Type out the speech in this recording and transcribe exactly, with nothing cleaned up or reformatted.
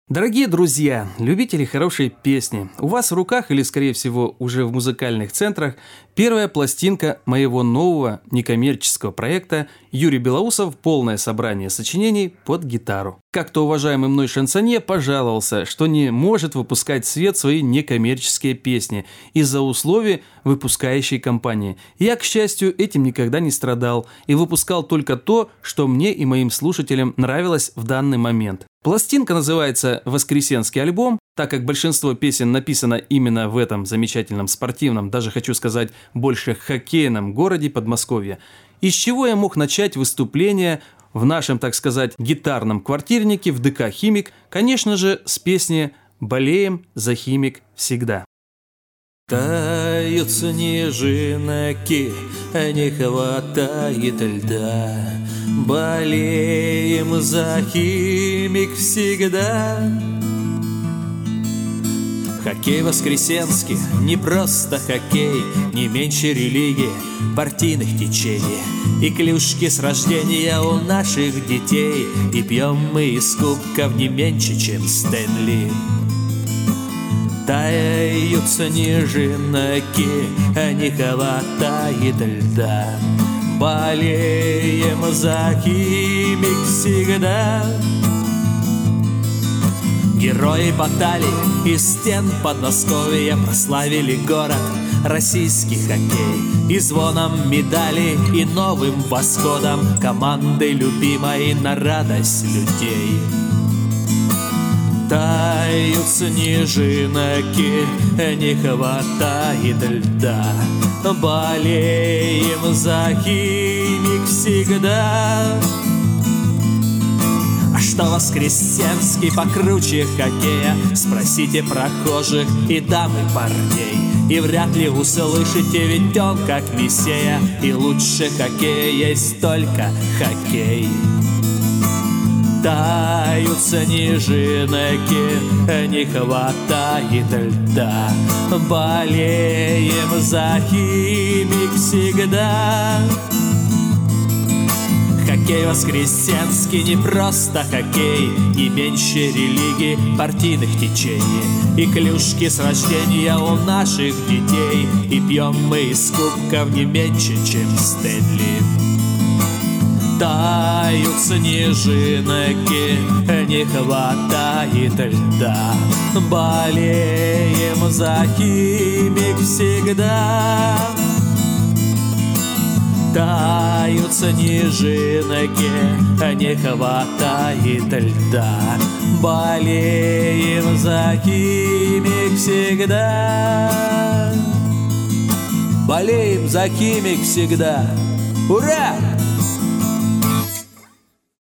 Дорогие друзья, любители хорошей песни, у вас в руках или, скорее всего, уже в музыкальных центрах первая пластинка моего нового некоммерческого проекта «Юрий Белоусов. Полное собрание сочинений под гитару». Как-то уважаемый мной шансонье пожаловался, что не может выпускать в свет свои некоммерческие песни из-за условий выпускающей компании. Я, к счастью, этим никогда не страдал и выпускал только то, что мне и моим слушателям нравилось в данный момент. Пластинка называется «Воскресенский альбом», так как большинство песен написано именно в этом замечательном спортивном, даже хочу сказать, больше хоккейном городе Подмосковья. Из чего я мог начать выступление в нашем, так сказать, гитарном квартирнике в ДК «Химик», конечно же, с песни «Болеем за Химик всегда». Тают снежинки, не хватает льда. Болеем за Химик всегда. Хоккей воскресенский, не просто хоккей, не меньше религии, партийных течений. И клюшки с рождения у наших детей, и пьем мы из кубков не меньше, чем Стэнли. Тают снежинки, не хватает льда. Болеем за Химик всегда. Герои баталий из стен Подмосковья прославили город, российский хоккей. И звоном медали, и новым восходом команды любимой на радость людей. Тают снежинки, не хватает льда. Болеем за Химик всегда. А что Воскресенский покруче хоккея? Спросите прохожих и дам, и парней. И вряд ли услышите, ведь он как мессия. И лучше хоккея есть только хоккей. Тают снежинки, не хватает льда. Болеем за Химик всегда. Хоккей воскресенский не просто хоккей, не меньше религии, партийных течений. И клюшки с рождения у наших детей, и пьем мы из кубков не меньше, чем Стэнли. Тают снежинки, не хватает льда. Болеем за Химик всегда. Тают снежинки, не хватает льда. Болеем за Химик всегда. Болеем за Химик всегда. Ура!